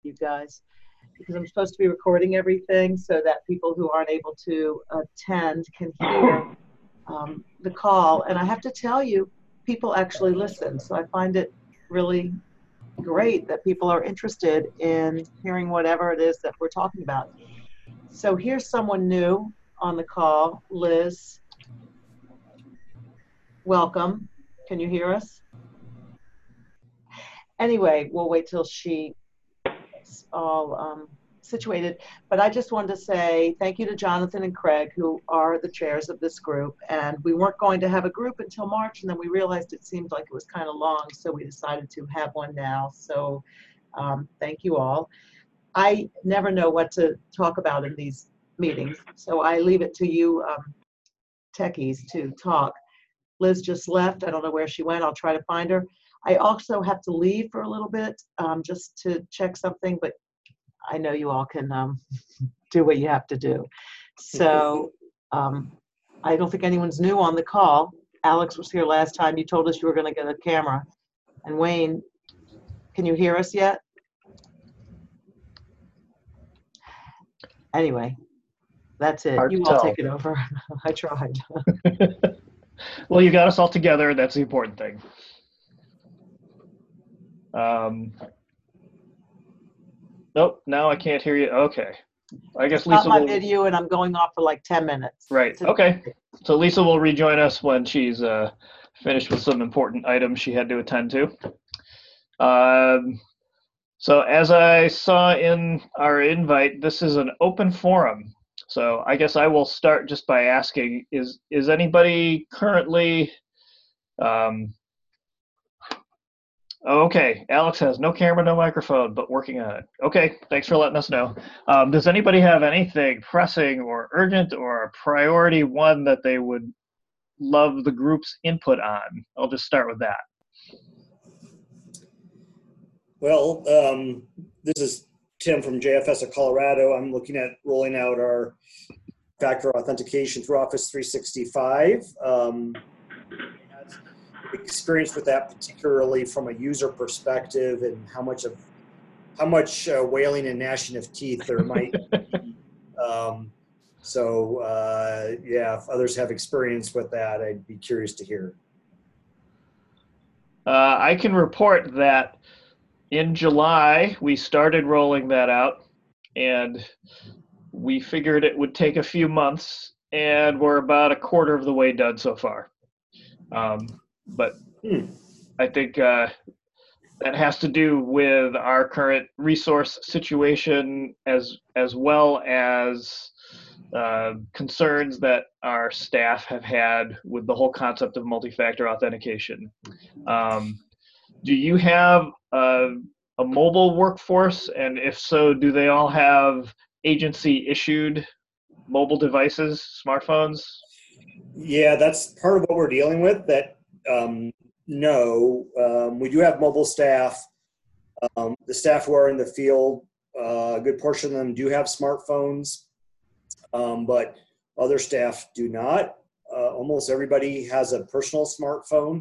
you guys because I'm supposed to be recording everything so that people who aren't able to attend can hear the call. And I have to tell you, people actually listen. So I find it really great that people are interested in hearing whatever it is that we're talking about. So here's someone new on the call. Liz, welcome. Can you hear us? Anyway, we'll wait till she's all situated. But I just wanted to say thank you to Jonathan and Craig, who are the chairs of this group. And we weren't going to have a group until March, and then we realized it seemed like it was kind of long, so we decided to have one now. So thank you all. I never know what to talk about in these meetings, so I leave it to you techies to talk. Liz just left. I don't know where she went. I'll try to find her. I also have to leave for a little bit just to check something, but I know you all can do what you have to do. So I don't think anyone's new on the call. Alex was here last time. You told us you were going to get a camera. And Wayne, can you hear us yet? Anyway, that's it. Hard you to all tell. take it over. I tried. Well, you got us all together. That's the important thing. Nope, now I can't hear you. Okay. I guess Lisa my will... video and I'm going off for like 10 minutes. Right, okay. So Lisa will rejoin us when she's finished with some important items she had to attend to. So as I saw in our invite, this is an open forum. So I guess I will start just by asking, is anybody currently... Okay, Alex has no camera, no microphone, but working on it. Okay, thanks for letting us know. Does anybody have anything pressing or urgent or a priority one that they would love the group's input on? I'll just start with that. Well, this is Tim from JFS of Colorado. I'm looking at rolling out our factor authentication through Office 365. Experience with that, particularly from a user perspective, and how much wailing and gnashing of teeth there might be. Yeah, if others have experience with that, I'd be curious to hear. I can report that in July we started rolling that out, and we figured it would take a few months, and we're about a quarter of the way done so far. But I think that has to do with our current resource situation as well as concerns that our staff have had with the whole concept of multi-factor authentication. Do you have a mobile workforce? And if so, do they all have agency-issued mobile devices, smartphones? Yeah, that's part of what we're dealing with. That no, we do have mobile staff. The staff who are in the field, a good portion of them do have smartphones, but other staff do not. Almost everybody has a personal smartphone.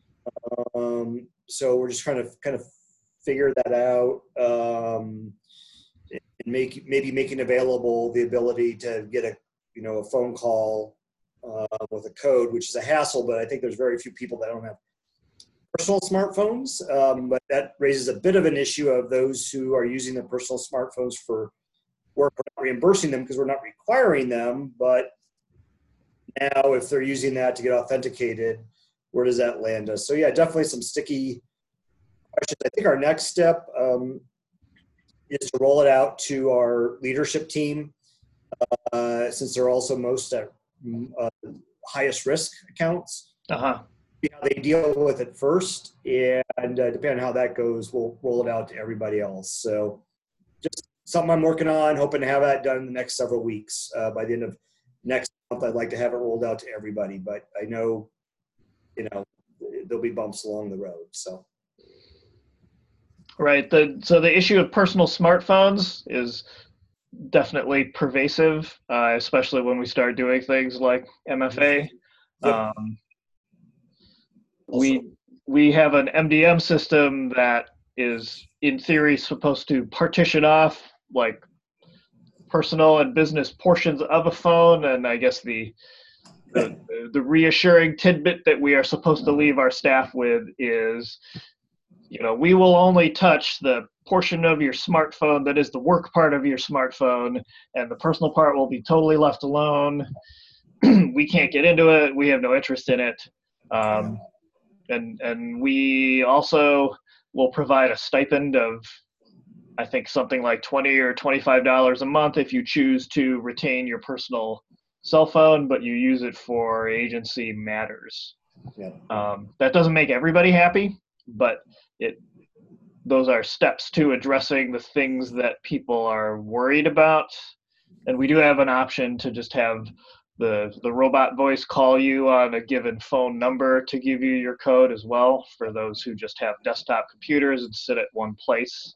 So we're just trying to kind of figure that out and maybe making available the ability to get a phone call with a code, which is a hassle, but I think there's very few people that don't have personal smartphones. But that raises a bit of an issue of those who are using their personal smartphones for work. We're not reimbursing them because we're not requiring them, but now if they're using that to get authenticated, where does that land us? So yeah, definitely some sticky questions. I think our next step is to roll it out to our leadership team, since they're also most at highest risk accounts. See how they deal with it first, and depending on how that goes, we'll roll it out to everybody else. So just something I'm working on, hoping to have that done in the next several weeks. By the end of next month, I'd like to have it rolled out to everybody, but I know, there'll be bumps along the road. So. Right. So the issue of personal smartphones is definitely pervasive, especially when we start doing things like MFA. Yep. We have an MDM system that is in theory supposed to partition off like personal and business portions of a phone. And I guess the reassuring tidbit that we are supposed to leave our staff with is, we will only touch the portion of your smartphone that is the work part of your smartphone, and the personal part will be totally left alone. We can't get into it. We have no interest in it. And we also will provide a stipend of, I think, something like $20 or $25 a month if you choose to retain your personal cell phone, but you use it for agency matters. Yeah. That doesn't make everybody happy, but those are steps to addressing the things that people are worried about. And we do have an option to just have the robot voice call you on a given phone number to give you your code as well, for those who just have desktop computers and sit at one place.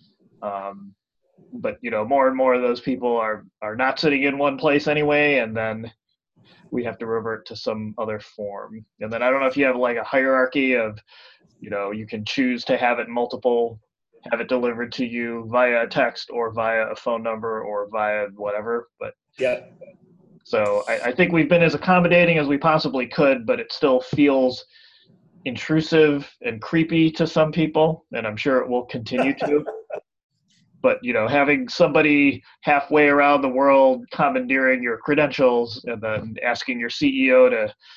But more and more of those people are not sitting in one place anyway, and then we have to revert to some other form. And then I don't know if you have like a hierarchy of, you can choose to have it delivered to you via text or via a phone number or via whatever. But yeah. So I think we've been as accommodating as we possibly could, but it still feels intrusive and creepy to some people, and I'm sure it will continue to. But, having somebody halfway around the world commandeering your credentials and then asking your CEO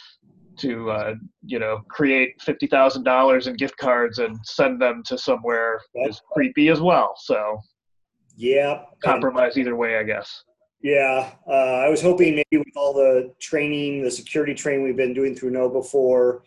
to create $50,000 in gift cards and send them to somewhere is creepy as well. So yeah, compromise either way, I guess. Yeah, I was hoping maybe with all the training, the security training we've been doing through KnowBe4,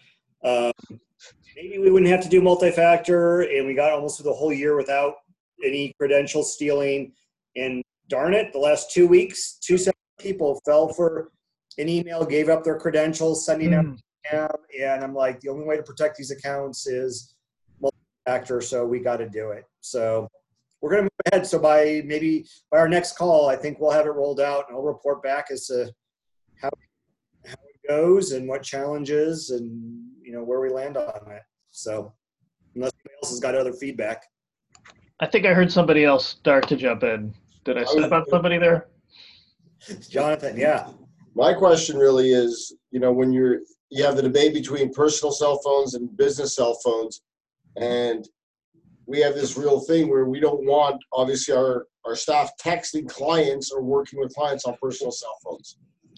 maybe we wouldn't have to do multi-factor, and we got almost through the whole year without any credential stealing. And darn it, the last 2 weeks, 2 separate people fell for an email, gave up their credentials, sending out them, and I'm like, the only way to protect these accounts is multi-factor, so we got to do it. So we're going to move ahead. So by our next call, I think we'll have it rolled out, and I'll report back as to how it goes and what challenges and where we land on it. So unless anybody else has got other feedback. I think I heard somebody else start to jump in. Did I step on somebody there? Jonathan, yeah. My question really is, when you have the debate between personal cell phones and business cell phones, and we have this real thing where we don't want, obviously, our staff texting clients or working with clients on personal cell phones.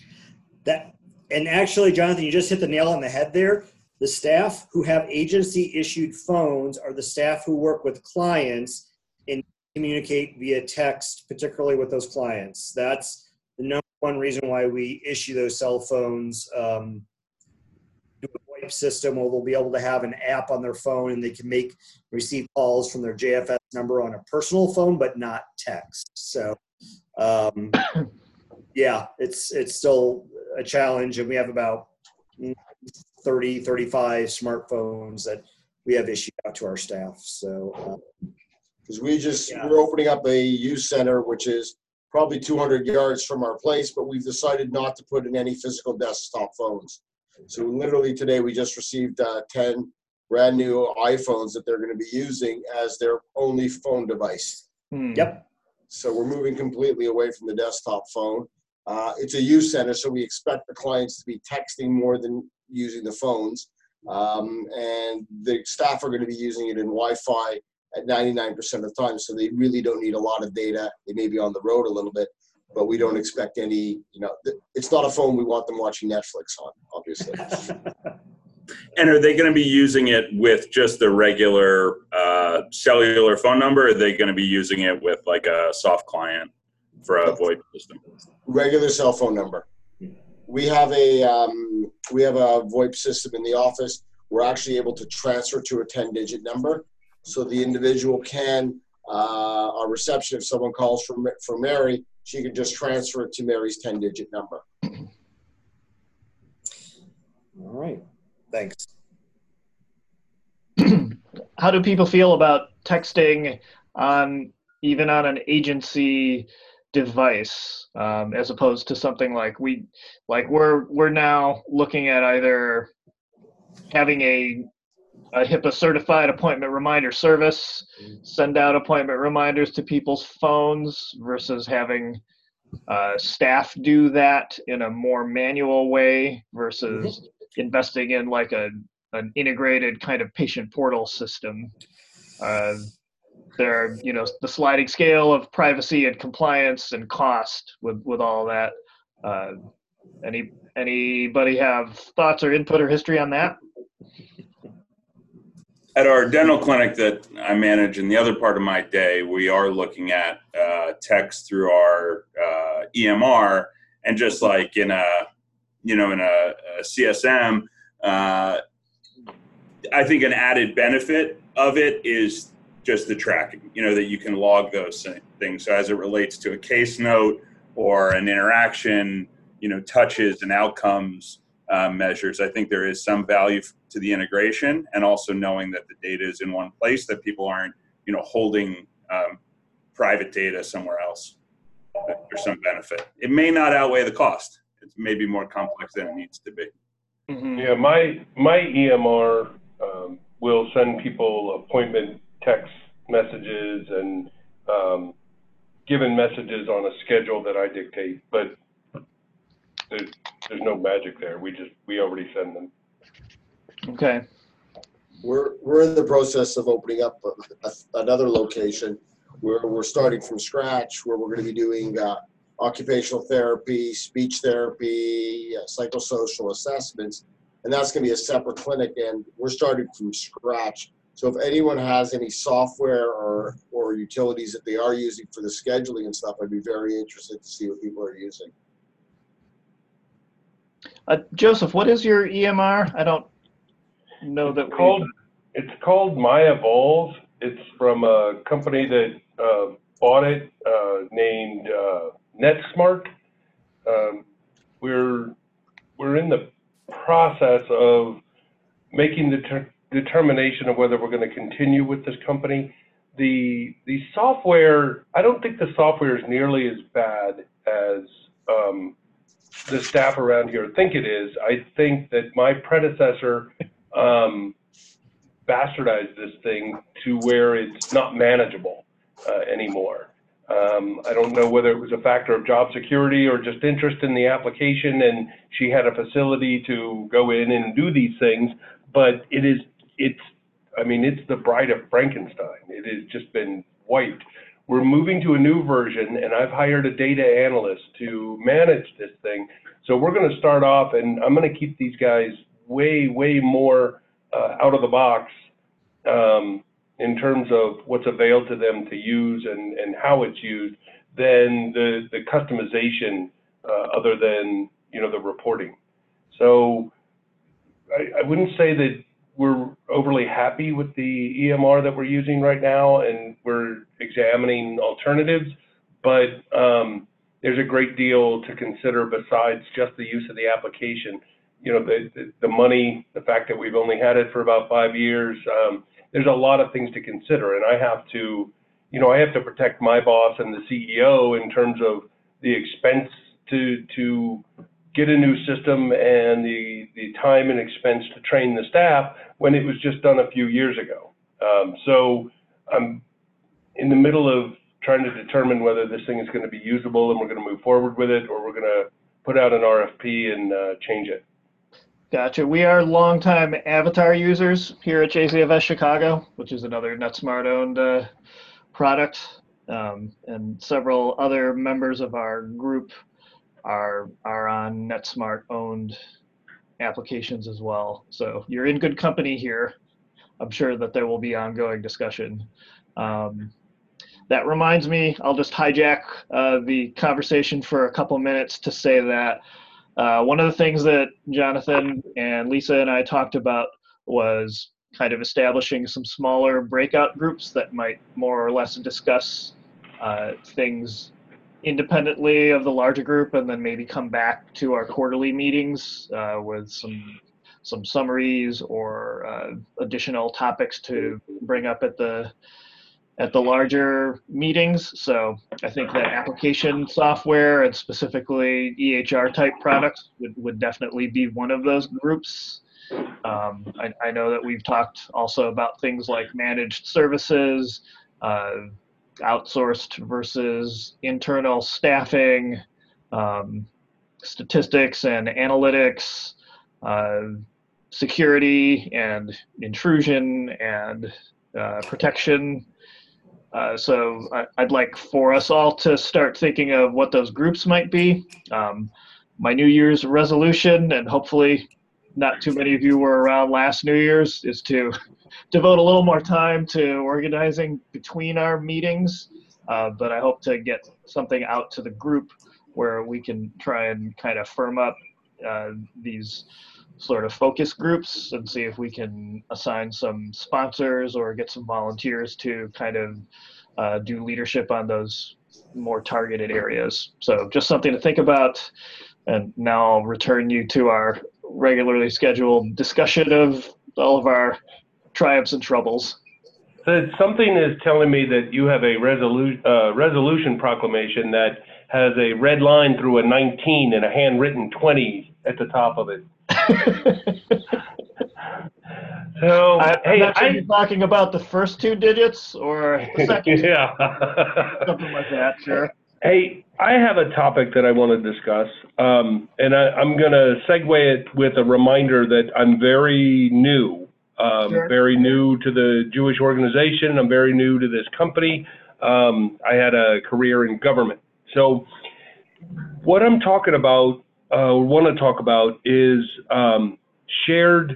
And actually, Jonathan, you just hit the nail on the head there. The staff who have agency-issued phones are the staff who work with clients and communicate via text, particularly with those clients. That's the number one reason why we issue those cell phones. Do a VoIP system where they'll be able to have an app on their phone and they can receive calls from their JFS number on a personal phone, but not text. So, yeah, it's still a challenge, and we have about 30, 35 smartphones that we have issued out to our staff. So, because we're opening up a youth center, which is probably 200 yards from our place, but we've decided not to put in any physical desktop phones. So literally today we just received 10 brand new iPhones that they're going to be using as their only phone device. Yep. So we're moving completely away from the desktop phone. It's a youth center, so we expect the clients to be texting more than using the phones. And the staff are going to be using it in Wi-Fi at 99% of the time, so they really don't need a lot of data. They may be on the road a little bit, but we don't expect any, it's not a phone we want them watching Netflix on, obviously. And are they going to be using it with just the regular cellular phone number, or are they going to be using it with like a soft client for a VoIP system? Regular cell phone number. We have a VoIP system in the office. We're actually able to transfer to a 10-digit number, so the individual can, our reception, if someone calls from Mary, she can just transfer it to Mary's 10-digit number. All right. Thanks. How do people feel about texting even on an agency device, as opposed to something like we're now looking at either having a a HIPAA certified appointment reminder service, send out appointment reminders to people's phones versus having staff do that in a more manual way versus investing in like an integrated kind of patient portal system. There are, the sliding scale of privacy and compliance and cost with all that. Anybody have thoughts or input or history on that? At our dental clinic that I manage in the other part of my day, we are looking at text through our EMR, and just like in a CSM, I think an added benefit of it is just the tracking, that you can log those things. So as it relates to a case note or an interaction, touches and outcomes measures, I think there is some value to the integration, and also knowing that the data is in one place, that people aren't, holding private data somewhere else. There's some benefit. It may not outweigh the cost. It may be more complex than it needs to be. Mm-hmm. Yeah, my EMR will send people appointment text messages and given messages on a schedule that I dictate, but there's no magic there. We already send them. Okay. We're in the process of opening up another location where we're starting from scratch, where we're going to be doing occupational therapy, speech therapy, psychosocial assessments, and that's going to be a separate clinic, and we're starting from scratch. So if anyone has any software or utilities that they are using for the scheduling and stuff, I'd be very interested to see what people are using. Joseph, what is your EMR? I don't know that it's called MyEvolve. It's from a company that bought it named NetSmart. We're in the process of making the determination of whether we're going to continue with this company. The software, I don't think the software is nearly as bad as the staff around here think it is. I think that my predecessor bastardized this thing to where it's not manageable anymore. I don't know whether it was a factor of job security or just interest in the application, and she had a facility to go in and do these things, but it's the bride of Frankenstein. It has just been wiped. We're moving to a new version, and I've hired a data analyst to manage this thing. So we're going to start off, and I'm going to keep these guys way, way more out of the box in terms of what's available to them to use and how it's used than the customization other than, the reporting. So I wouldn't say that we're overly happy with the EMR that we're using right now, and we're examining alternatives, but there's a great deal to consider besides just the use of the application. The money, the fact that we've only had it for about 5 years, there's a lot of things to consider, and I have to protect my boss and the CEO in terms of the expense to get a new system and the time and expense to train the staff when it was just done a few years ago. So I'm in the middle of trying to determine whether this thing is going to be usable and we're going to move forward with it, or we're going to put out an RFP and change it. Gotcha. We are longtime Avatar users here at JCFS Chicago, which is another NetSmart-owned product, and several other members of our group are on NetSmart-owned applications as well. So you're in good company here. I'm sure that there will be ongoing discussion. That reminds me, I'll just hijack the conversation for a couple minutes to say that one of the things that Jonathan and Lisa and I talked about was kind of establishing some smaller breakout groups that might more or less discuss things independently of the larger group, and then maybe come back to our quarterly meetings with some summaries or additional topics to bring up at the larger meetings. So I think that application software and specifically EHR type products would definitely be one of those groups. I know that we've talked also about things like managed services, outsourced versus internal staffing, statistics and analytics, security and intrusion and protection. So I'd like for us all to start thinking of what those groups might be. My New Year's resolution, and hopefully not too many of you were around last New Year's, is to devote a little more time to organizing between our meetings. But I hope to get something out to the group where we can try and kind of firm up these sort of focus groups and see if we can assign some sponsors or get some volunteers to kind of do leadership on those more targeted areas. So just something to think about. And now I'll return you to our regularly scheduled discussion of all of our triumphs and troubles. So something is telling me that you have a resolution proclamation that has a red line through a 19 and a handwritten 20 at the top of it. So, I'm not sure you're talking about the first two digits or the second. Yeah. Something like that, sure. Hey, I have a topic that I want to discuss, and I'm going to segue it with a reminder that I'm very new, Sure. very new to the Jewish organization. I'm very new to this company. I had a career in government. So what I'm talking about, want to talk about is shared,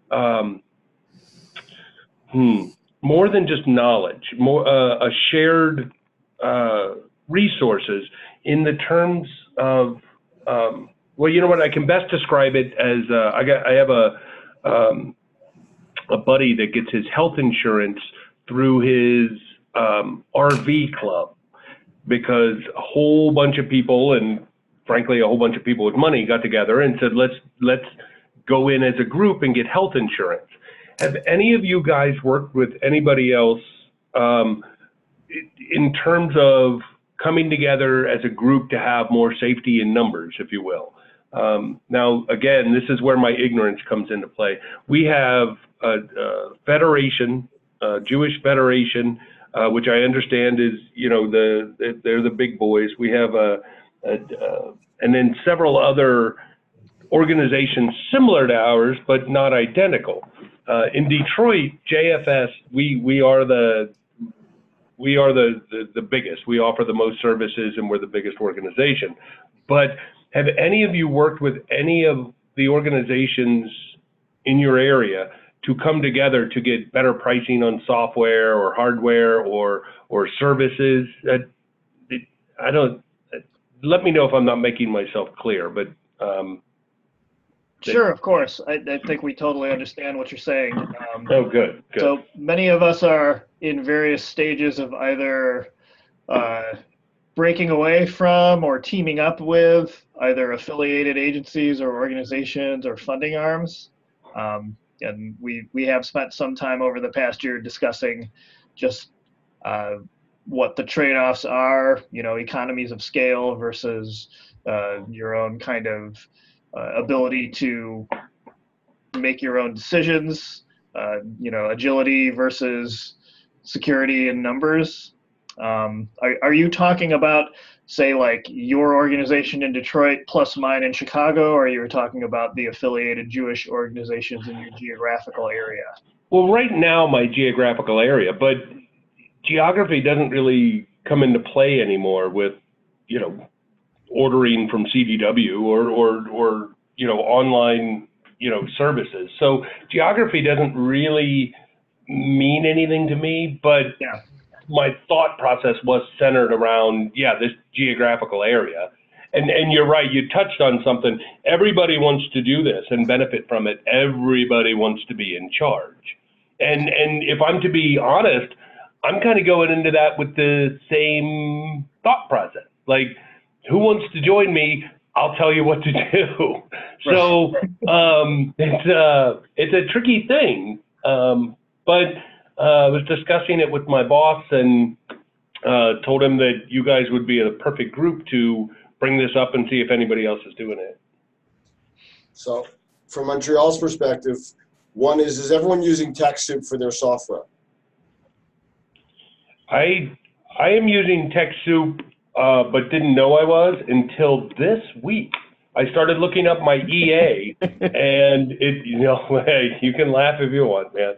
more than just knowledge, more a shared resources in the terms of, well, you know what, I can best describe it as I have a buddy that gets his health insurance through his RV club, because a whole bunch of people, and frankly a whole bunch of people with money, got together and said, let's go in as a group and get health insurance. Have any of you guys worked with anybody else in terms of coming together as a group to have more safety in numbers, if you will? Now, again, this is where my ignorance comes into play. We have a federation, Jewish Federation, which I understand is, you know, they're the big boys. We have and then several other organizations similar to ours, but not identical. In Detroit, JFS, we are the biggest. We offer the most services, and we're the biggest organization. But have any of you worked with any of the organizations in your area to come together to get better pricing on software or hardware or services? I don't. Let me know if I'm not making myself clear, but. Sure, of course. I think we totally understand what you're saying. Oh, good. So many of us are in various stages of either breaking away from or teaming up with either affiliated agencies or organizations or funding arms. And we have spent some time over the past year discussing just what the trade-offs are, you know, economies of scale versus your own kind of ability to make your own decisions, you know, agility versus security in numbers. Are you talking about, say, like your organization in Detroit plus mine in Chicago, or you were talking about the affiliated Jewish organizations in your geographical area? Well, right now, my geographical area, but geography doesn't really come into play anymore with, you know, ordering from CDW or you know, online, you know, services. So geography doesn't really mean anything to me, but yeah, my thought process was centered around, this geographical area. And you're right, you touched on something. Everybody wants to do this and benefit from it. Everybody wants to be in charge. And if I'm to be honest, I'm kind of going into that with the same thought process. Like, who wants to join me? I'll tell you what to do. So it's a tricky thing. But I was discussing it with my boss and told him that you guys would be a perfect group to bring this up and see if anybody else is doing it. So from Montreal's perspective, one is everyone using TechSoup for their software? I am using TechSoup, but didn't know I was until this week. I started looking up my EA, and it, hey, you can laugh if you want, man.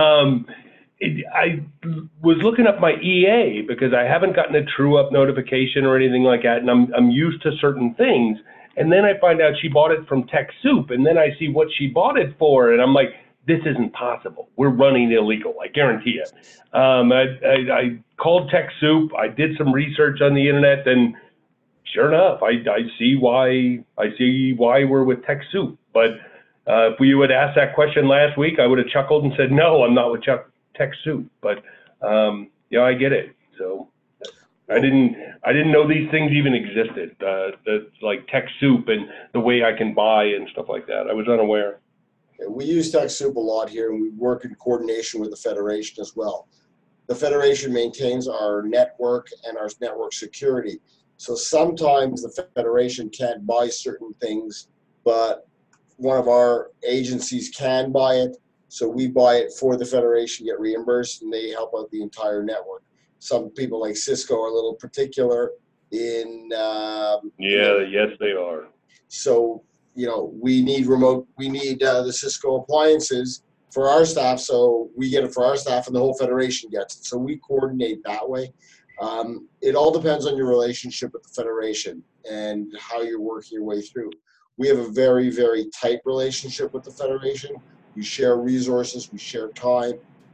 I was looking up my EA because I haven't gotten a true up notification or anything like that, and I'm used to certain things. And then I find out she bought it from TechSoup, and then I see what she bought it for, and I'm like, this isn't possible. We're running illegal, I guarantee it. I called TechSoup, I did some research on the internet, and sure enough, I see why we're with TechSoup. But if you had asked that question last week, I would have chuckled and said, no, I'm not with TechSoup. But I get it. So I didn't know these things even existed. Like TechSoup and the way I can buy and stuff like that. I was unaware. We use TechSoup a lot here, and we work in coordination with the Federation as well. The Federation maintains our network and our network security. So sometimes the Federation can't buy certain things, but one of our agencies can buy it. So we buy it for the Federation, get reimbursed, and they help out the entire network. Some people like Cisco are a little particular in. Yes, they are. So, we need the Cisco appliances for our staff, so we get it for our staff and the whole Federation gets it. So we coordinate that way. It all depends on your relationship with the Federation and how you're working your way through. We have a very, very tight relationship with the Federation. We share resources, we share time,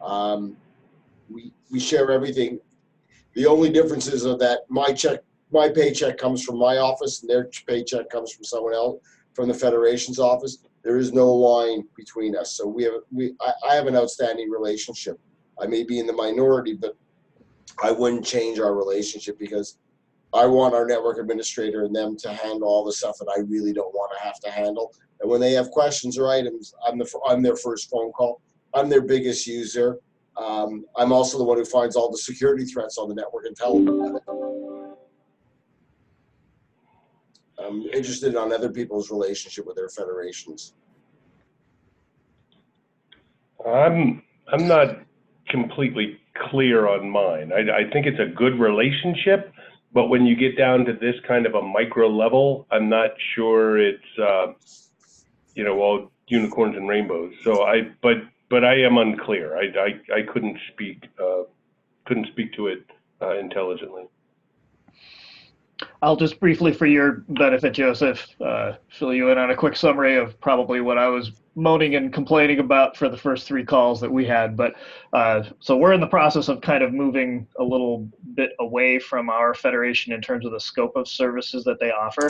we share everything. The only differences are that my paycheck comes from my office and their paycheck comes from someone else, from the Federation's office. There is no line between us. So I have an outstanding relationship. I may be in the minority, but I wouldn't change our relationship because I want our network administrator and them to handle all the stuff that I really don't want to have to handle. And when they have questions or items, I'm their first phone call. I'm their biggest user. I'm also the one who finds all the security threats on the network and tell them about it. I'm interested on other people's relationship with their federations. I'm not completely clear on mine. I think it's a good relationship, but when you get down to this kind of a micro level, I'm not sure it's all unicorns and rainbows. So but I am unclear. I couldn't speak to it intelligently. I'll just briefly, for your benefit, Joseph, fill you in on a quick summary of probably what I was moaning and complaining about for the first 3 calls that we had. But so we're in the process of kind of moving a little bit away from our Federation in terms of the scope of services that they offer.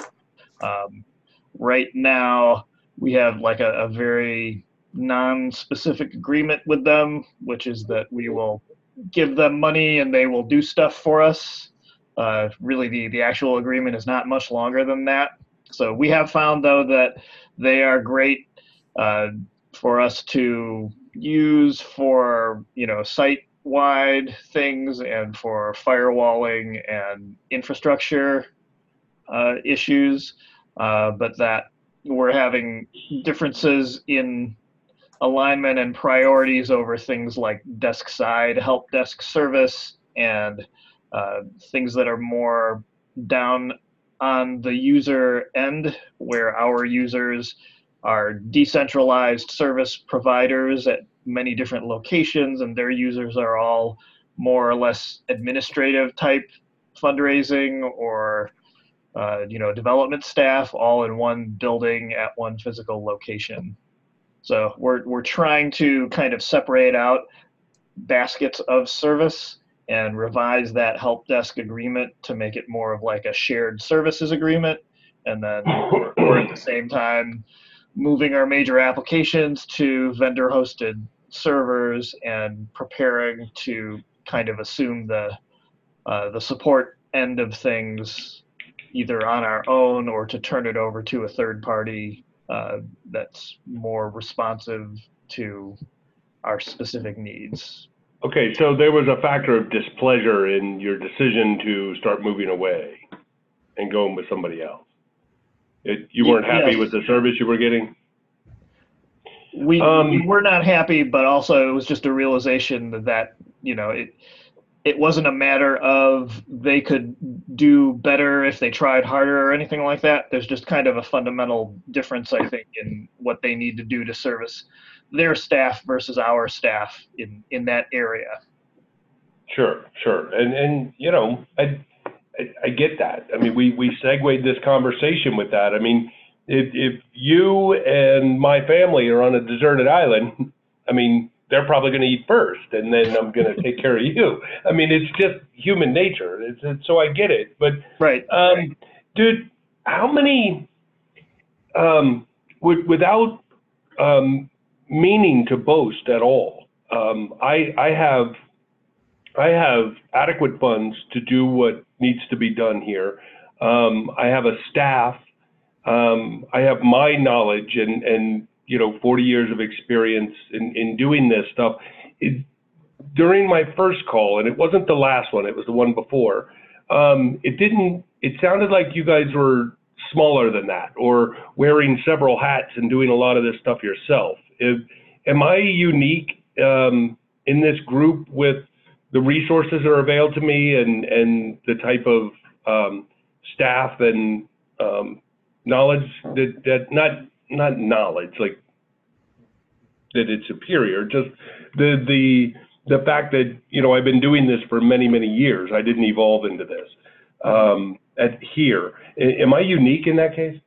Right now, we have like a very non-specific agreement with them, which is that we will give them money and they will do stuff for us. Really, the actual agreement is not much longer than that. So we have found, though, that they are great for us to use for, site-wide things and for firewalling and infrastructure issues, but that we're having differences in alignment and priorities over things like desk side help desk service and things that are more down on the user end, where our users are decentralized service providers at many different locations, and their users are all more or less administrative type fundraising or development staff all in one building at one physical location. So we're trying to kind of separate out baskets of service and revise that help desk agreement to make it more of like a shared services agreement. And then we're at the same time moving our major applications to vendor hosted servers and preparing to kind of assume the support end of things either on our own or to turn it over to a third party that's more responsive to our specific needs. Okay, so there was a factor of displeasure in your decision to start moving away and going with somebody else. You weren't happy with the service you were getting? We were not happy, but also it was just a realization that, it wasn't a matter of they could do better if they tried harder or anything like that. There's just kind of a fundamental difference, I think, in what they need to do to service their staff versus our staff in that area. Sure. And I get that. I mean, we segued this conversation with that. I mean, if you and my family are on a deserted island, I mean, they're probably going to eat first, and then I'm going to take care of you. I mean, it's just human nature. So I get it. But, right. Dude, how many, without meaning to boast at all, I have adequate funds to do what needs to be done here. I have a staff. I have my knowledge and 40 years of experience in doing this stuff. During my first call, and it wasn't the last one, it was the one before, it sounded like you guys were smaller than that, or wearing several hats and doing a lot of this stuff yourself. Am I unique in this group with the resources that are available to me and the type of staff and knowledge that not knowledge, like that it's superior, just the fact that, I've been doing this for many, many years. I didn't evolve into this at here. Am I unique in that case?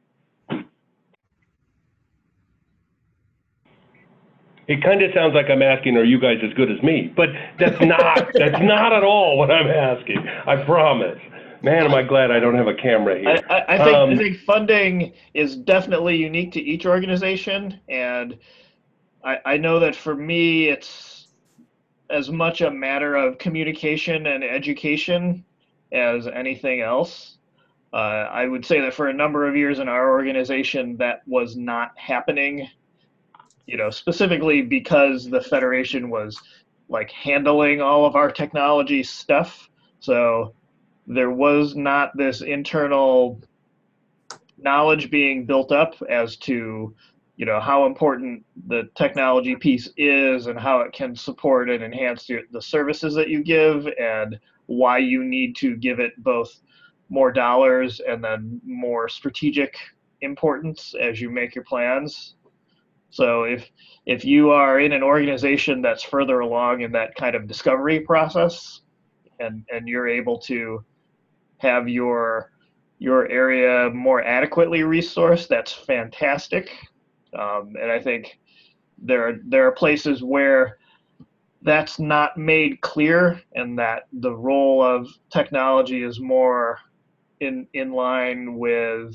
It kind of sounds like I'm asking, are you guys as good as me? But that's not at all what I'm asking. I promise. Man, am I glad I don't have a camera here. I think funding is definitely unique to each organization, and I know that for me, it's as much a matter of communication and education as anything else. I would say that for a number of years in our organization, that was not happening, specifically because the Federation was like handling all of our technology stuff. So there was not this internal knowledge being built up as to, how important the technology piece is and how it can support and enhance the services that you give, and why you need to give it both more dollars and then more strategic importance as you make your plans. So if you are in an organization that's further along in that kind of discovery process, and you're able to have your area more adequately resourced, that's fantastic. And I think there are places where that's not made clear, and that the role of technology is more in line with,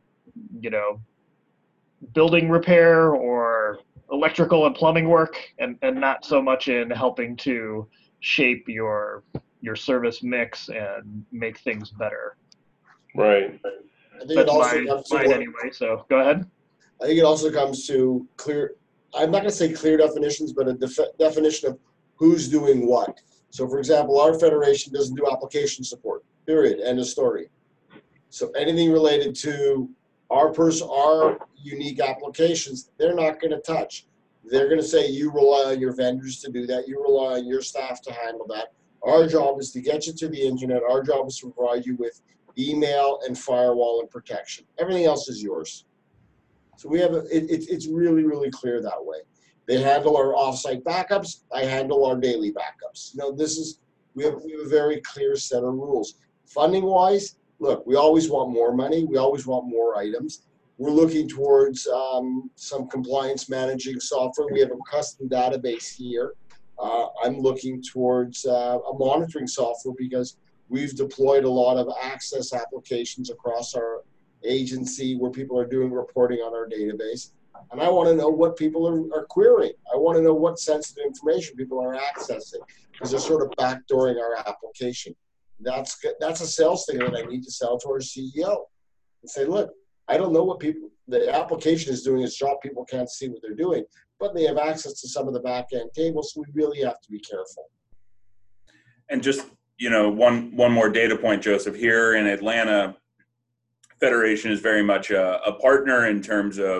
building repair or electrical and plumbing work, and not so much in helping to shape your service mix and make things better. Right. I think That's it also comes to mine anyway, so go ahead. I think it also comes to clear, I'm not going to say clear definitions, but a definition of who's doing what. So, for example, our federation doesn't do application support, period, end of story. So anything related to our unique applications, they're not going to touch. They're going to say you rely on your vendors to do that. You rely on your staff to handle that. Our job is to get you to the internet. Our job is to provide you with email and firewall and protection. Everything else is yours. So we have it's really, really clear that way. They handle our offsite backups. I handle our daily backups. We have a very clear set of rules. Funding wise, look, we always want more money. We always want more items. We're looking towards some compliance managing software. We have a custom database here. I'm looking towards a monitoring software because we've deployed a lot of access applications across our agency where people are doing reporting on our database. And I want to know what people are querying. I want to know what sensitive information people are accessing because they're sort of backdooring our application. That's a sales thing that I need to sell to our CEO and say, look, I don't know what the application is doing its job. People can't see what they're doing, but they have access to some of the back end tables. So we really have to be careful. And just, one more data point, Joseph, here in Atlanta, Federation is very much a partner in terms of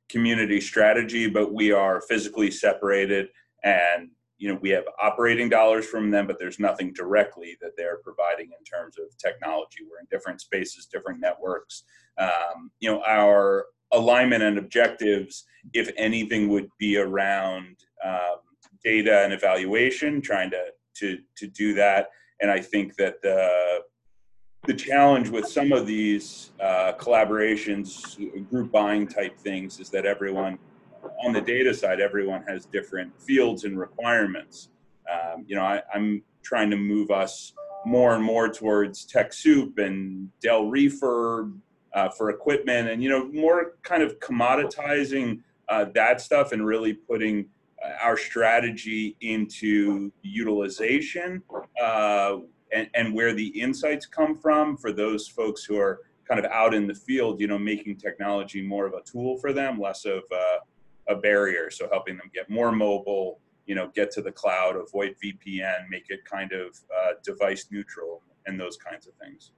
community strategy, but we are physically separated, and we have operating dollars from them, but there's nothing directly that they're providing in terms of technology. We're in different spaces, different networks. Our alignment and objectives, if anything, would be around data and evaluation, trying to do that. And I think that the challenge with some of these collaborations, group buying type things, is that everyone on the data side, everyone has different fields and requirements. I'm trying to move us more and more towards TechSoup and Dell Reefer for equipment, and more kind of commoditizing that stuff and really putting our strategy into utilization and where the insights come from for those folks who are kind of out in the field, making technology more of a tool for them, less of a barrier. So helping them get more mobile, get to the cloud, avoid VPN, make it kind of device neutral, and those kinds of things.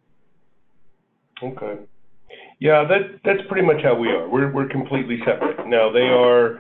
Okay. Yeah, that's pretty much how we are. We're completely separate. Now they are,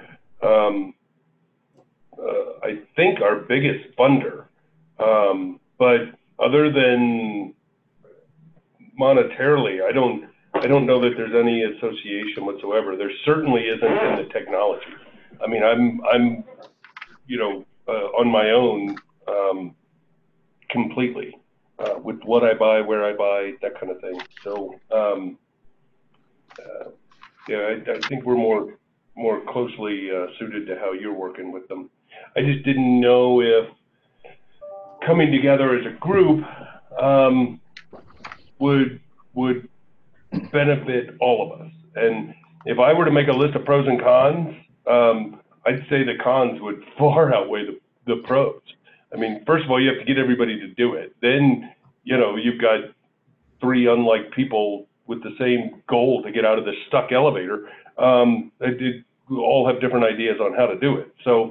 I think, our biggest funder, but other than monetarily, I don't know that there's any association whatsoever. There certainly isn't in the technology. I mean, I'm on my own completely with what I buy, where I buy, that kind of thing. So I think we're more closely suited to how you're working with them. I just didn't know if coming together as a group would benefit all of us. And if I were to make a list of pros and cons, I'd say the cons would far outweigh the pros. I mean, first of all, you have to get everybody to do it. Then, you've got three unlike people with the same goal to get out of the stuck elevator. They all have different ideas on how to do it. So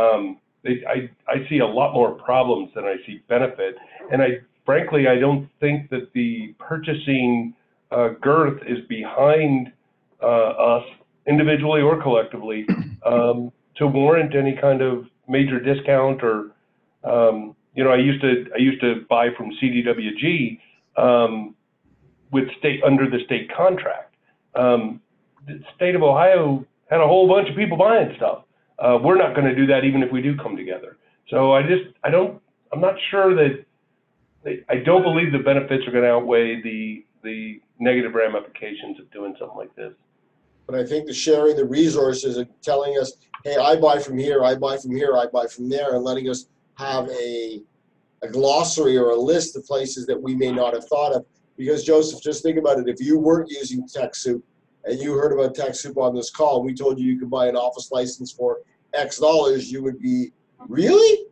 I see a lot more problems than I see benefit. And frankly, I don't think that the purchasing girth is behind us individually or collectively to warrant any kind of major discount or, I used to buy from CDWG with under the state contract. The state of Ohio had a whole bunch of people buying stuff. We're not going to do that even if we do come together. So I'm not sure that, I don't believe the benefits are going to outweigh the negative ramifications of doing something like this. But I think the sharing the resources and telling us, hey, I buy from here, I buy from here, I buy from there, and letting us have a glossary or a list of places that we may not have thought of. Because Joseph, just think about it. If you weren't using TechSoup and you heard about TechSoup on this call, and we told you could buy an office license for X dollars, you would be, really?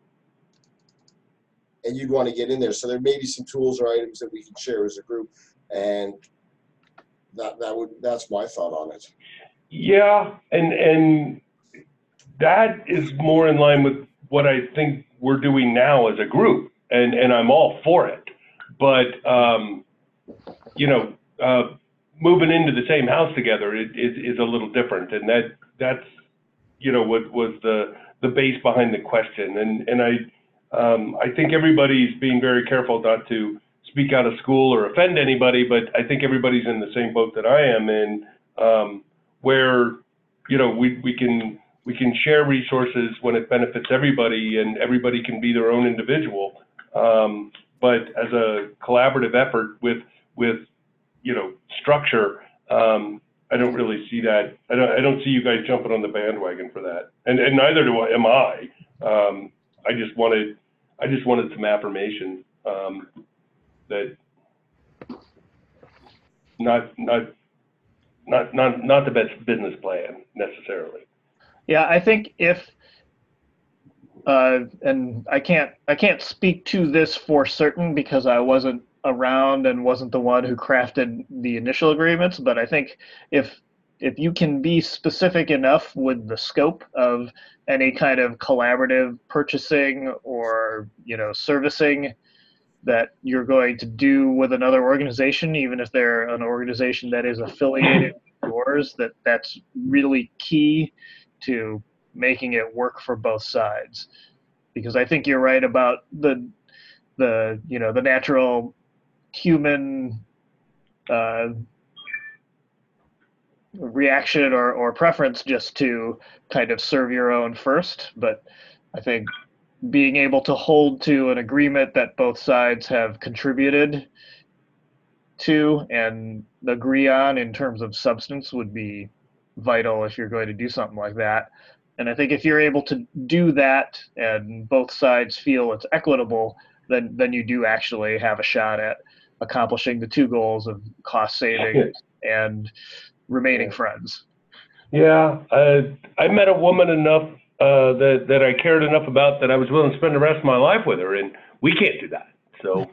And you'd want to get in there. So there may be some tools or items that we can share as a group, and that's my thought on it. Yeah, and that is more in line with what I think we're doing now as a group, and I'm all for it. But moving into the same house together is a little different, and that's what was the base behind the question. And I think everybody's being very careful not to speak out of school or offend anybody, but I think everybody's in the same boat that I am in, where we can share resources when it benefits everybody, and everybody can be their own individual. But as a collaborative effort with structure, I don't really see that. I don't see you guys jumping on the bandwagon for that, and neither am I. I just wanted some affirmation that not the best business plan necessarily. Yeah, I think if and I can't speak to this for certain because I wasn't around and wasn't the one who crafted the initial agreements, but I think if you can be specific enough with the scope of any kind of collaborative purchasing or servicing that you're going to do with another organization, even if they're an organization that is affiliated with yours, that's really key to making it work for both sides. Because I think you're right about the natural human reaction or preference just to kind of serve your own first. But I think being able to hold to an agreement that both sides have contributed to and agree on in terms of substance would be vital if you're going to do something like that. And I think if you're able to do that and both sides feel it's equitable, then you do actually have a shot at accomplishing the two goals of cost savings and remaining friends. Yeah, I met a woman enough that I cared enough about that I was willing to spend the rest of my life with her, and we can't do that. So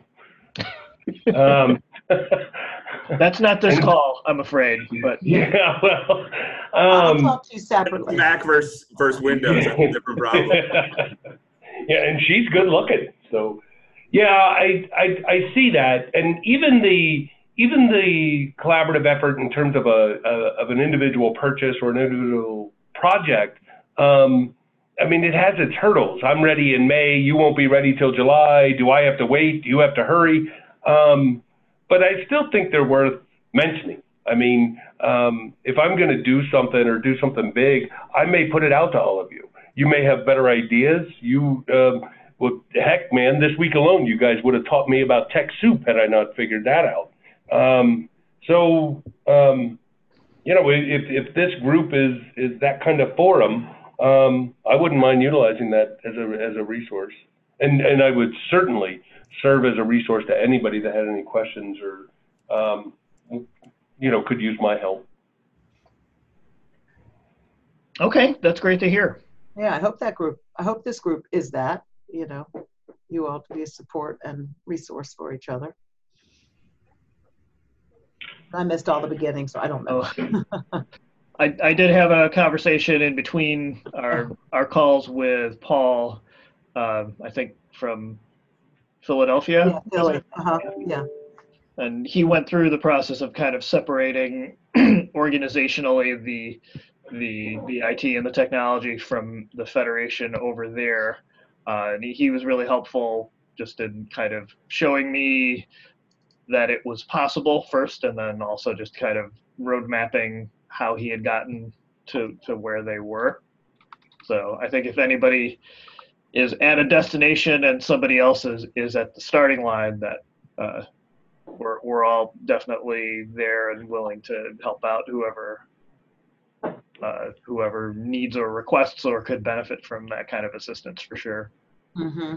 that's not this call, I'm afraid. But yeah, well, I'll talk to you separately. Mac versus Windows, that's a different problem. Yeah, and she's good looking. So yeah, I see that, and even the collaborative effort in terms of an individual purchase or an individual project. I mean, it has its hurdles. I'm ready in May. You won't be ready till July. Do I have to wait? Do you have to hurry? But I still think they're worth mentioning. I mean, if I'm going to do something or do something big, I may put it out to all of you. You may have better ideas. Well, heck, man, this week alone, you guys would have taught me about TechSoup had I not figured that out. If this group is that kind of forum, I wouldn't mind utilizing that as a resource, and I would certainly serve as a resource to anybody that had any questions or could use my help. Okay, that's great to hear. Yeah, I hope this group is that, you all to be a support and resource for each other. I missed all the beginning, so I don't know. I did have a conversation in between our calls with Paul, I think from Philadelphia. Yeah, Philly. Yeah. And he went through the process of kind of separating organizationally the IT and the technology from the Federation over there. And he was really helpful just in kind of showing me that it was possible first, and then also just kind of road mapping how he had gotten to where they were. So I think if anybody is at a destination and somebody else is at the starting line, that we're all definitely there and willing to help out whoever needs or requests or could benefit from that kind of assistance, for sure. Mm-hmm.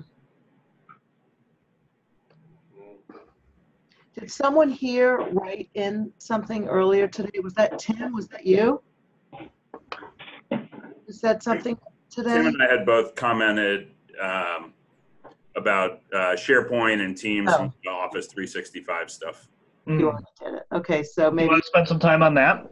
Did someone here write in something earlier today? Was that Tim? Was that you? You said something today? Tim and I had both commented about SharePoint and Teams and Office 365 stuff. You already did it. Okay, so maybe. You want to spend some time on that?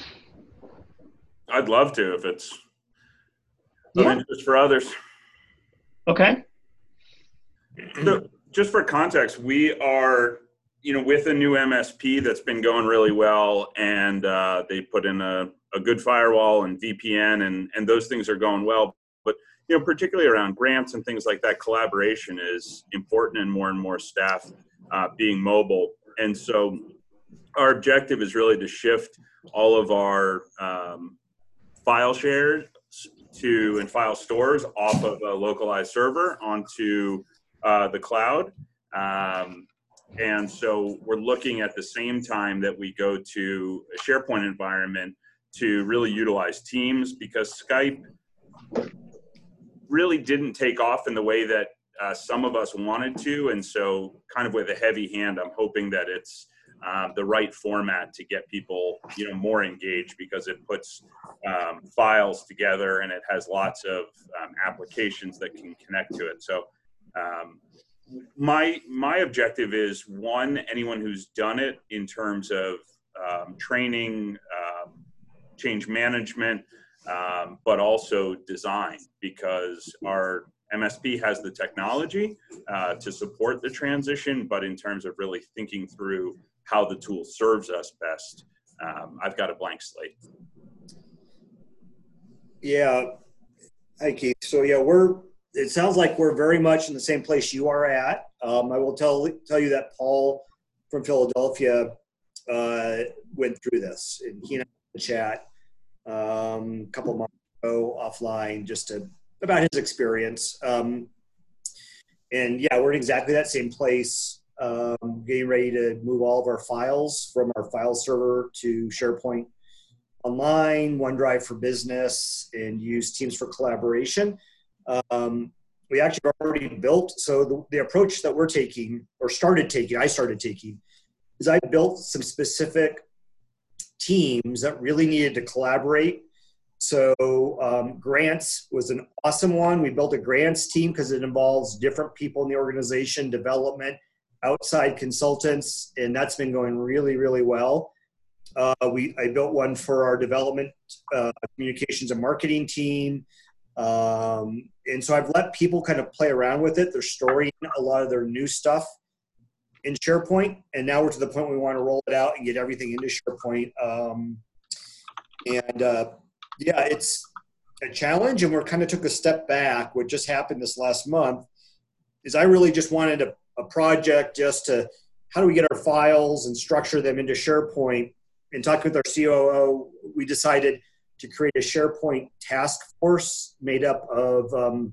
I'd love to if it's of interest for others. Okay. So just for context, we are, with a new MSP that's been going really well, and they put in a good firewall and VPN, and those things are going well. But, particularly around grants and things like that, collaboration is important, and more staff being mobile. And so our objective is really to shift all of our file shares and file stores off of a localized server onto the cloud. And so we're looking at the same time that we go to a SharePoint environment to really utilize Teams, because Skype really didn't take off in the way that some of us wanted to. And so kind of with a heavy hand, I'm hoping that it's the right format to get people, more engaged, because it puts files together and it has lots of applications that can connect to it. So my objective is, one, anyone who's done it in terms of training, change management, but also design, because our MSP has the technology to support the transition, but in terms of really thinking through how the tool serves us best, I've got a blank slate. Yeah. Hi, Keith. So yeah, it sounds like we're very much in the same place you are at. I will tell you that Paul from Philadelphia went through this, and he and I had a chat a couple of months ago offline about his experience. And yeah, we're in exactly that same place, getting ready to move all of our files from our file server to SharePoint Online, OneDrive for Business, and use Teams for collaboration. We actually already built, so the approach that we're taking, or I started taking, is I built some specific teams that really needed to collaborate. So grants was an awesome one. We built a grants team because it involves different people in the organization, development, outside consultants, and that's been going really, really well. I built one for our development, communications and marketing team. And so I've let people kind of play around with it. They're storing a lot of their new stuff in SharePoint. And now we're to the point where we want to roll it out and get everything into SharePoint. Yeah, it's a challenge. And we're kind of took a step back. What just happened this last month is I really just wanted a project just to, how do we get our files and structure them into SharePoint? And talking with our COO, we decided to create a SharePoint task force made up of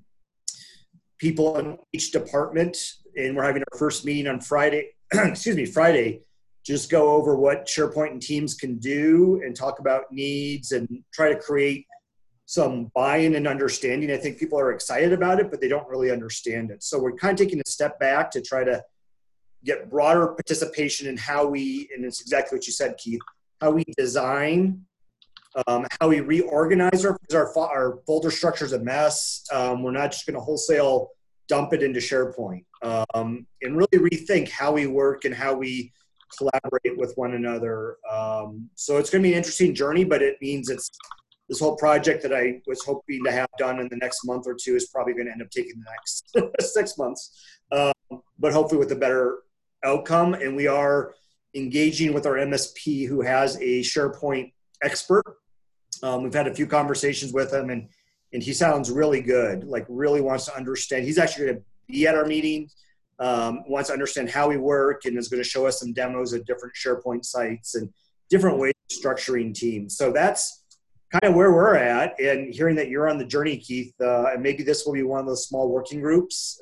people in each department. And we're having our first meeting on Friday, Friday, just go over what SharePoint and Teams can do and talk about needs and try to create some buy-in and understanding. I think people are excited about it, but they don't really understand it. So we're kind of taking a step back to try to get broader participation in how we, and it's exactly what you said, Keith, how we design, how we reorganize because our folder structure is a mess. We're not just going to wholesale dump it into SharePoint, and really rethink how we work and how we collaborate with one another. So it's going to be an interesting journey, but it means this whole project that I was hoping to have done in the next month or two is probably going to end up taking the next 6 months, but hopefully with a better outcome. And we are engaging with our MSP who has a SharePoint expert. We've had a few conversations with him, and he sounds really good, like really wants to understand. He's actually going to be at our meeting, wants to understand how we work, and is going to show us some demos of different SharePoint sites and different ways of structuring teams. So that's kind of where we're at, and hearing that you're on the journey, Keith, and maybe this will be one of those small working groups.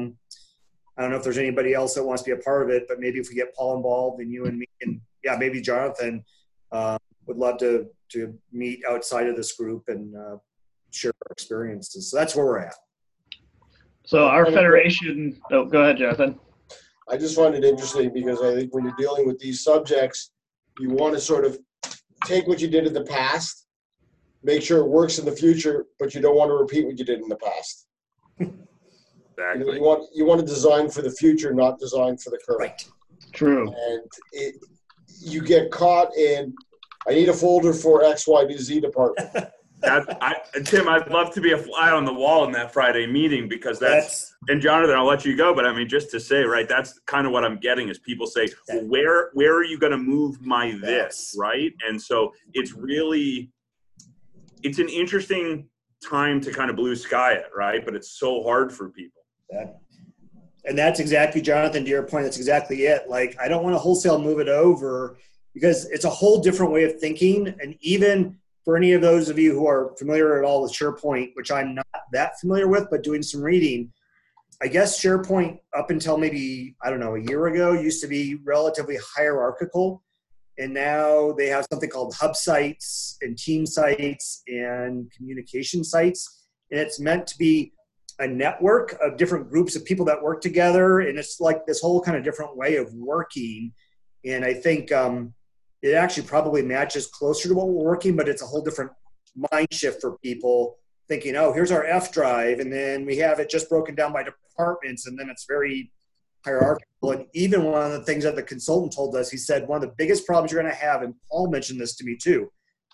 I don't know if there's anybody else that wants to be a part of it, but maybe if we get Paul involved and you and me, and yeah, maybe Jonathan, would love to meet outside of this group and share our experiences. So that's where we're at. So our federation, oh, go ahead, Jonathan. I just find it interesting because I think when you're dealing with these subjects, you want to sort of take what you did in the past, make sure it works in the future, but you don't want to repeat what you did in the past. Exactly. You want to design for the future, not design for the current. Right. True. And you get caught in, I need a folder for X, Y, to Z department. Tim, I'd love to be a fly on the wall in that Friday meeting because that's and Jonathan, I'll let you go, but I mean, just to say, right, that's kind of what I'm getting is people say, well, where are you going to move my this, right? And so it's an interesting time to kind of blue sky it, right? But it's so hard for people. And that's exactly, Jonathan, to your point, that's exactly it. Like, I don't want to wholesale move it over because it's a whole different way of thinking. And even for any of those of you who are familiar at all with SharePoint, which I'm not that familiar with, but doing some reading, I guess SharePoint up until maybe, I don't know, a year ago used to be relatively hierarchical. And now they have something called hub sites and team sites and communication sites. And it's meant to be a network of different groups of people that work together. And it's like this whole kind of different way of working. And I think it actually probably matches closer to what we're working, but it's a whole different mind shift for people thinking, oh, here's our F drive. And then we have it just broken down by departments. And then it's very hierarchical. And even one of the things that the consultant told us, he said, one of the biggest problems you're going to have, and Paul mentioned this to me too,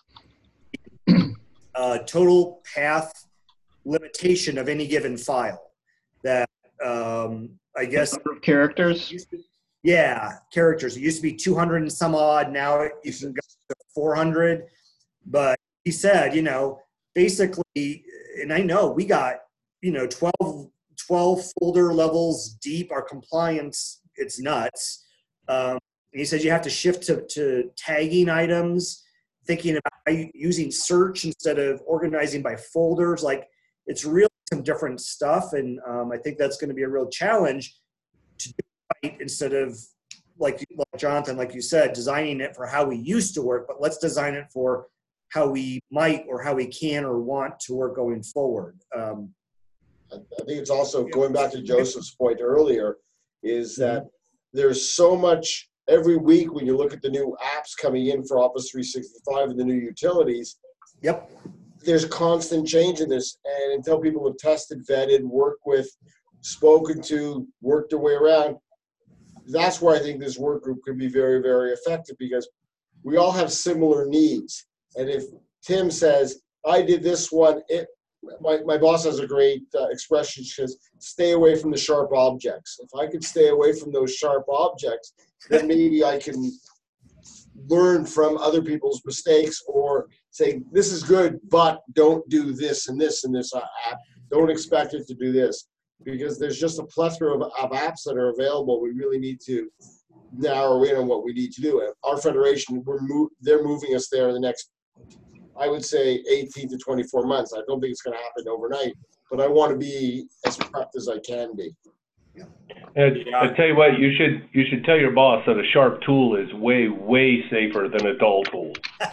total path limitation of any given file. That I guess Number of characters. Yeah, characters. It used to be 200 and some odd. Now you can go to 400. But he said, basically, and I know we got, 12 folder levels deep. Our compliance, it's nuts. And he said you have to shift to tagging items, thinking about using search instead of organizing by folders. Like, it's really some different stuff. And I think that's going to be a real challenge to do right instead of, like Jonathan, like you said, designing it for how we used to work, but let's design it for how we might or how we can or want to work going forward. I think it's also going back to Joseph's point earlier, is that there's so much every week when you look at the new apps coming in for Office 365 and the new utilities. Yep. There's constant change in this, and until people have tested, vetted, worked with, spoken to, worked their way around, that's where I think this work group could be very, very effective, because we all have similar needs. And if Tim says, I did this one, my boss has a great expression. She says, stay away from the sharp objects. If I could stay away from those sharp objects, then maybe I can learn from other people's mistakes, or say, this is good, but don't do this and this and this app. Don't expect it to do this. Because there's just a plethora of apps that are available. We really need to narrow in on what we need to do. And our federation, they're moving us there in the next, I would say, 18 to 24 months. I don't think it's going to happen overnight, but I want to be as prepped as I can be. And I tell you what, you should tell your boss that a sharp tool is way, way safer than a dull tool.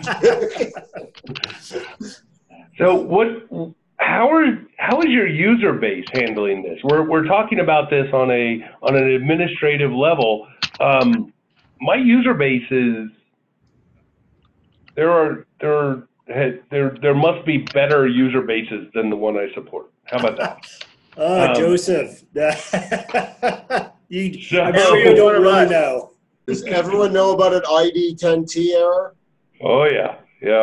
So how is your user base handling this? We're talking about this on an administrative level. My user base is there must be better user bases than the one I support. How about that? Joseph, you don't really know. Does everyone know about an ID10T error? Oh yeah,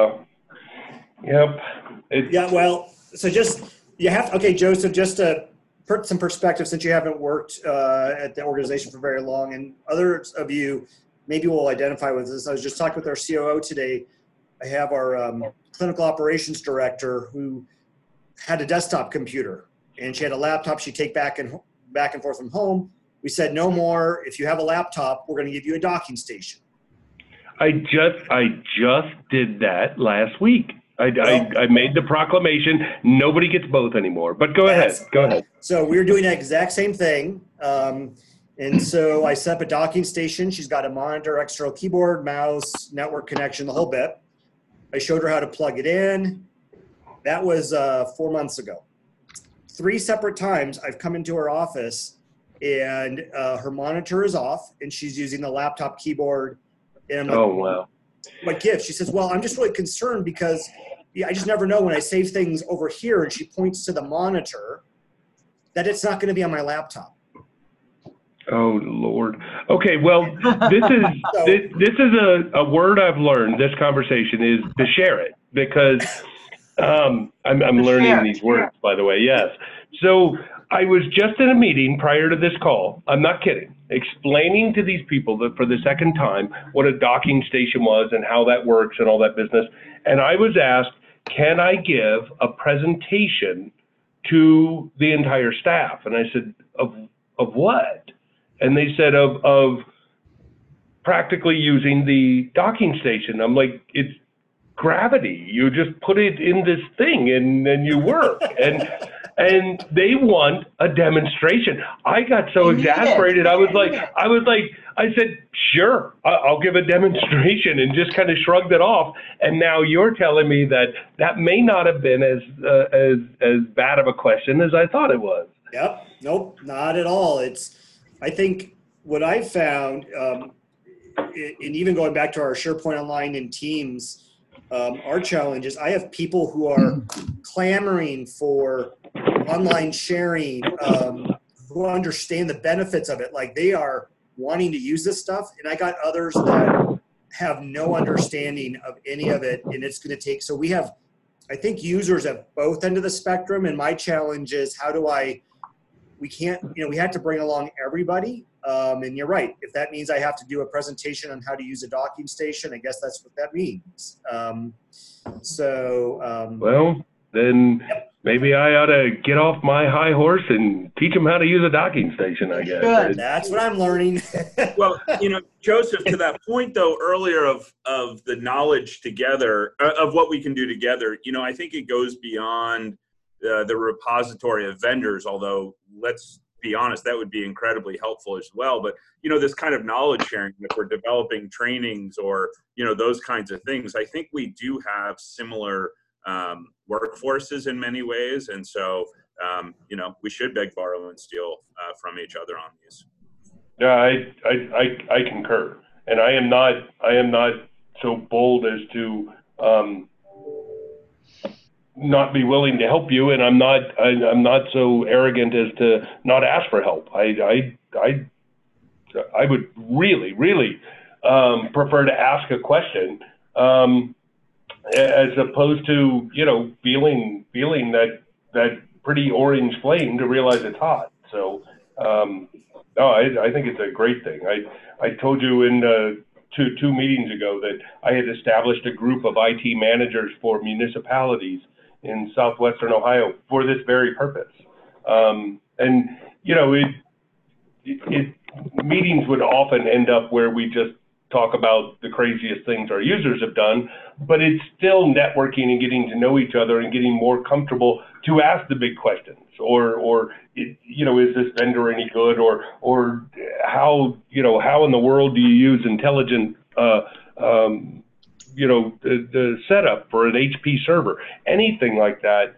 yep. Well, so Joseph, just to put some perspective, since you haven't worked at the organization for very long, and others of you maybe will identify with this. I was just talking with our COO today. I have our clinical operations director who had a desktop computer, and she had a laptop she'd take back and forth from home. We said, no more. If you have a laptop, we're going to give you a docking station. I just did that last week. I made the proclamation. Nobody gets both anymore. But go ahead. So we're doing the exact same thing. And so I set up a docking station. She's got a monitor, external keyboard, mouse, network connection, the whole bit. I showed her how to plug it in. That was 4 months ago. 3 separate times I've come into her office, and her monitor is off, and she's using the laptop keyboard. And I'm like, oh, wow. What gift? She says, well, I'm just really concerned because I just never know when I save things over here, and she points to the monitor, that it's not going to be on my laptop. Oh, Lord. Okay, well, this is a word I've learned. This conversation is to share it, because I'm learning these words, by the way. Yes. So I was just in a meeting prior to this call. I'm not kidding. Explaining to these people that for the second time what a docking station was and how that works and all that business. And I was asked, can I give a presentation to the entire staff? And I said, of what? And they said of practically using the docking station. I'm like, it's gravity. You just put it in this thing and then you work. And they want a demonstration. I got so exasperated. I said, sure, I'll give a demonstration, and just kind of shrugged it off. And now you're telling me that may not have been as bad of a question as I thought it was. Yep. Nope, not at all. I think what I've found, and even going back to our SharePoint Online and Teams, our challenge is I have people who are clamoring for online sharing, who understand the benefits of it. Like, they are wanting to use this stuff. And I got others that have no understanding of any of it. And it's going to take, so we have, I think, users at both ends of the spectrum. And my challenge is we had to bring along everybody. And you're right. If that means I have to do a presentation on how to use a docking station, I guess that's what that means. Well, then maybe I ought to get off my high horse and teach them how to use a docking station, I guess. Good. That's what I'm learning. Well, Joseph, to that point though earlier of the knowledge together of what we can do together, I think it goes beyond the repository of vendors, although let's be honest, that would be incredibly helpful as well. But, this kind of knowledge sharing, if we're developing trainings or, those kinds of things, I think we do have similar workforces in many ways. And so, we should beg, borrow, and steal from each other on these. Yeah, I concur. And I am not so bold as to not be willing to help you, and I'm not so arrogant as to not ask for help. I would really prefer to ask a question as opposed to feeling that pretty orange flame to realize it's hot. So no, I think it's a great thing. I told you in two meetings ago that I had established a group of IT managers for municipalities in southwestern Ohio for this very purpose. Meetings would often end up where we just talk about the craziest things our users have done, but it's still networking and getting to know each other and getting more comfortable to ask the big questions, or is this vendor any good, or how in the world do you use intelligent the setup for an HP server, anything like that.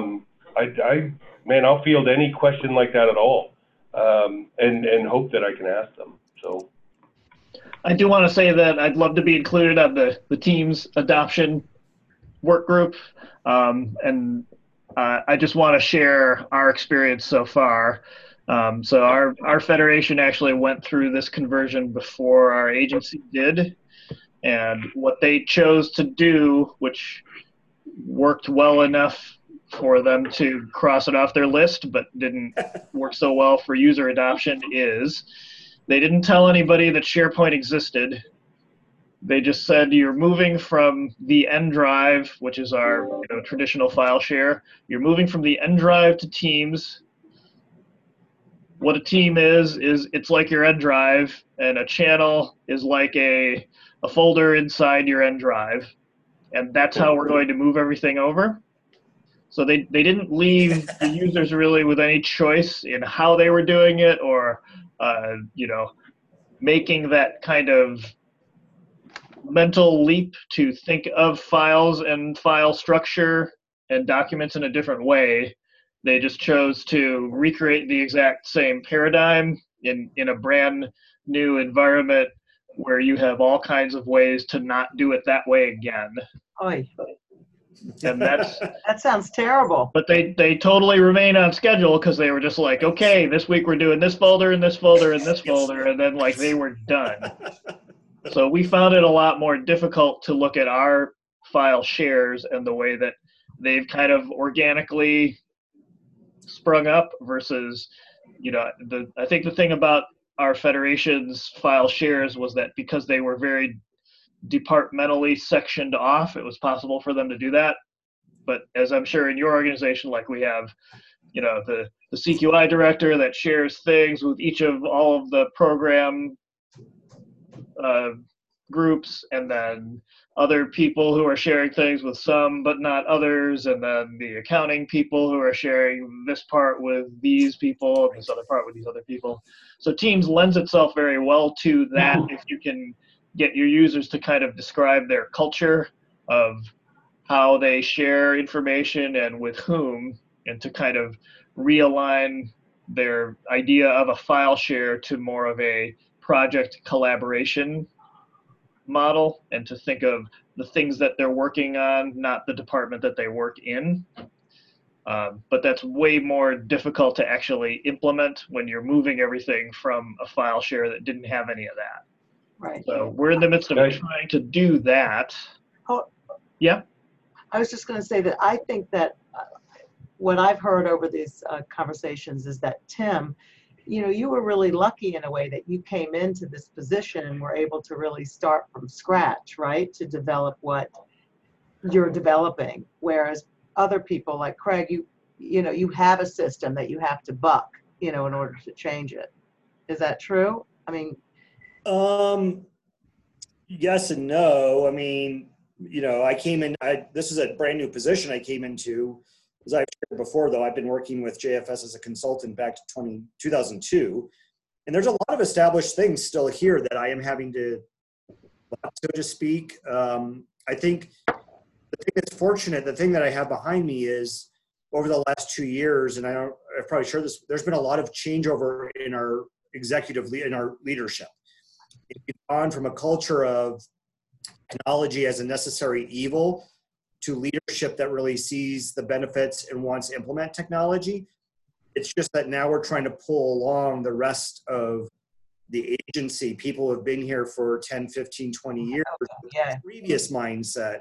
I'll field any question like that at all, and hope that I can ask them. So I do want to say that I'd love to be included on the team's adoption work group, and I just want to share our experience so far. So our federation actually went through this conversion before our agency did. And what they chose to do, which worked well enough for them to cross it off their list, but didn't work so well for user adoption, is they didn't tell anybody that SharePoint existed. They just said you're moving from the N drive, which is our traditional file share. You're moving from the N drive to Teams. What a team is it's like your N drive, and a channel is like a folder inside your N drive, and that's how we're going to move everything over. So they didn't leave the users really with any choice in how they were doing it, or making that kind of mental leap to think of files and file structure and documents in a different way. They just chose to recreate the exact same paradigm in a brand new environment where you have all kinds of ways to not do it that way again. Oy. And that sounds terrible. But they totally remain on schedule because they were just like, okay, this week we're doing this folder and this folder and this folder, and then they were done. So we found it a lot more difficult to look at our file shares and the way that they've kind of organically sprung up versus, I think the thing about our federation's file shares was that because they were very departmentally sectioned off, it was possible for them to do that. But as I'm sure in your organization, we have, the CQI director that shares things with each of all of the program groups, and then other people who are sharing things with some but not others, and then the accounting people who are sharing this part with these people and this other part with these other people. So Teams lends itself very well to that if you can get your users to kind of describe their culture of how they share information and with whom, and to kind of realign their idea of a file share to more of a project collaboration model, and to think of the things that they're working on, not the department that they work in. But that's way more difficult to actually implement when you're moving everything from a file share that didn't have any of that. Right. So we're in the midst of trying to do that. Oh, yeah. I was just going to say that I think that what I've heard over these conversations is that Tim you know, you were really lucky in a way that you came into this position and were able to really start from scratch, right? To develop what you're developing. Whereas other people like Craig, you know, you have a system that you have to buck, you know, in order to change it. Is that true? I mean, yes and no. I mean, you know, this is a brand new position I came into. As I've shared before, though, I've been working with JFS as a consultant back to 2002. And there's a lot of established things still here that I am having to, so to speak. I think the thing that's fortunate, the thing that I have behind me is over the last 2 years, and I've probably shared this, there's been a lot of changeover in our in our leadership. It's gone from a culture of technology as a necessary evil to leadership that really sees the benefits and wants to implement technology. It's just that now we're trying to pull along the rest of the agency, people who have been here for 10, 15, 20 years, yeah. previous mindset.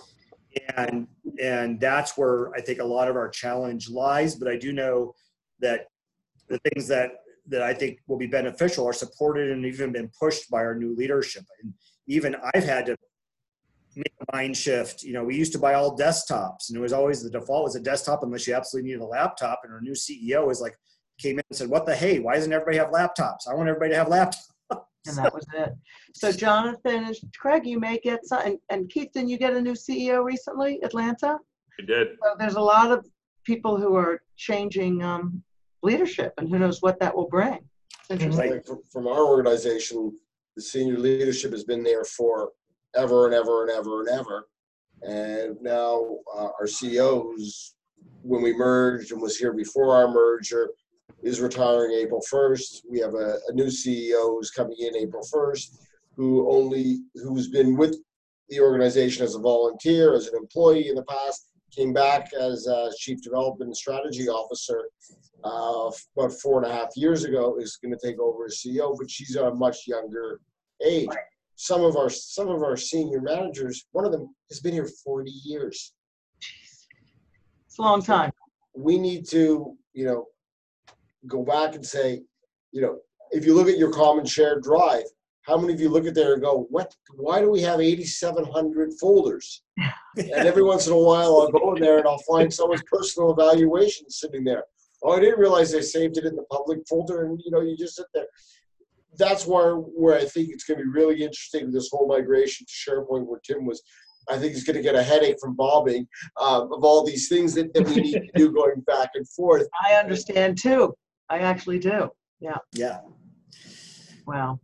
And that's where I think a lot of our challenge lies. But I do know that the things that I think will be beneficial are supported and even been pushed by our new leadership. And even I've had to make a mind shift. You know, we used to buy all desktops, and it was always the default was a desktop unless you absolutely needed a laptop. And our new CEO came in and said, "What the hey? Why doesn't everybody have laptops? I want everybody to have laptops." And that was it. So Jonathan and Craig, you may get some, and Keith, didn't you get a new CEO recently, Atlanta? I did. So there's a lot of people who are changing leadership, and who knows what that will bring. It's interesting. Like from our organization, the senior leadership has been there for ever and ever and ever and ever. And now our CEO, who's, when we merged and was here before our merger, is retiring April 1st. We have a new CEO who's coming in April 1st, who's been with the organization as a volunteer, as an employee in the past, came back as Chief Development and Strategy Officer about 4.5 years ago, is going to take over as CEO, but she's at a much younger age. Right. Some of our senior managers, one of them has been here 40 years. Jeez. It's a long time. We need to, you know, go back and say, you know, if you look at your common shared drive, how many of you look at there and go, why do we have 8,700 folders? And every once in a while I'll go in there and I'll find someone's personal evaluation sitting there. Oh, I didn't realize they saved it in the public folder, and you know, you just sit there. That's where I think it's going to be really interesting, this whole migration to SharePoint, where Tim was. I think he's going to get a headache from bobbing of all these things that we need to do going back and forth. I understand too. I actually do. Yeah. Yeah. Wow.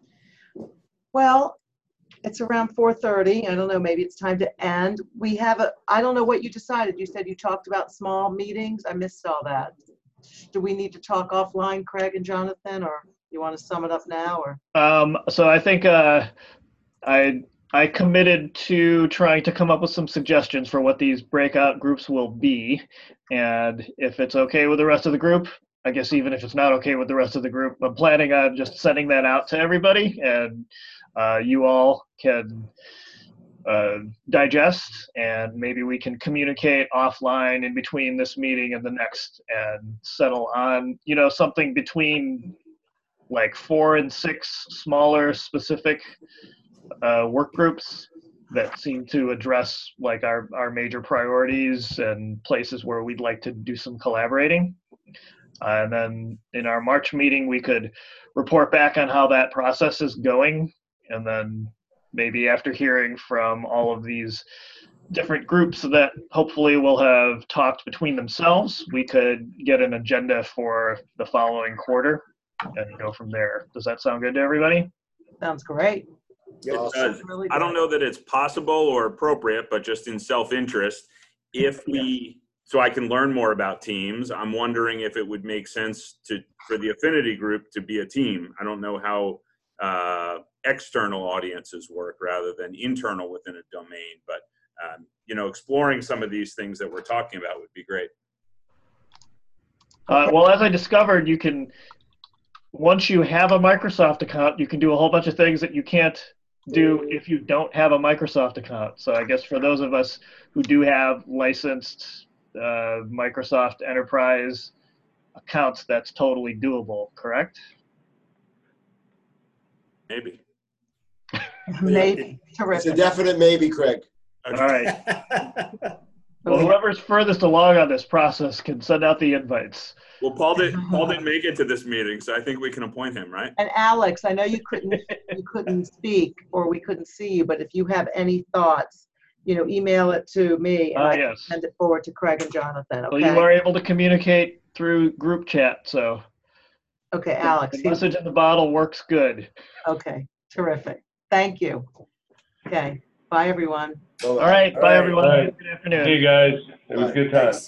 Well, it's around 4:30. I don't know, maybe it's time to end. I don't know what you decided. You said you talked about small meetings. I missed all that. Do we need to talk offline, Craig and Jonathan, or you want to sum it up now? Or So I think I committed to trying to come up with some suggestions for what these breakout groups will be. And if it's okay with the rest of the group, I guess even if it's not okay with the rest of the group, I'm planning on just sending that out to everybody, and you all can digest, and maybe we can communicate offline in between this meeting and the next and settle on, you know, something between like 4 and 6 smaller specific work groups that seem to address like our major priorities and places where we'd like to do some collaborating. And then in our March meeting, we could report back on how that process is going. And then maybe after hearing from all of these different groups that hopefully will have talked between themselves, we could get an agenda for the following quarter and go from there. Does that sound good to everybody? sounds great. It Awesome. does. Really I don't good. know that it's possible or appropriate, but just in self-interest, so I can learn more about teams, I'm wondering if it would make sense for the affinity group to be a team. I don't know how external audiences work rather than internal within a domain, but exploring some of these things that we're talking about would be great. Well, as I discovered, you can, once you have a Microsoft account, you can do a whole bunch of things that you can't do if you don't have a Microsoft account. So I guess for those of us who do have licensed Microsoft Enterprise accounts, that's totally doable, correct? Maybe. Maybe. It's a Terrific. definite maybe, Craig. All right. Well, whoever's furthest along on this process can send out the invites. Well, Paul didn't make it to this meeting, so I think we can appoint him, right? And Alex, I know you couldn't speak or we couldn't see you, but if you have any thoughts, email it to me and I can Yes. send it forward to Craig and Jonathan. Well, you Okay. are able to communicate through group chat, so Okay, Alex. the message in the bottle works good. Okay. Terrific. Thank you. Okay. Bye, everyone. All right. Bye, everyone. All right. Good afternoon. See you guys. It was a good time. Thanks.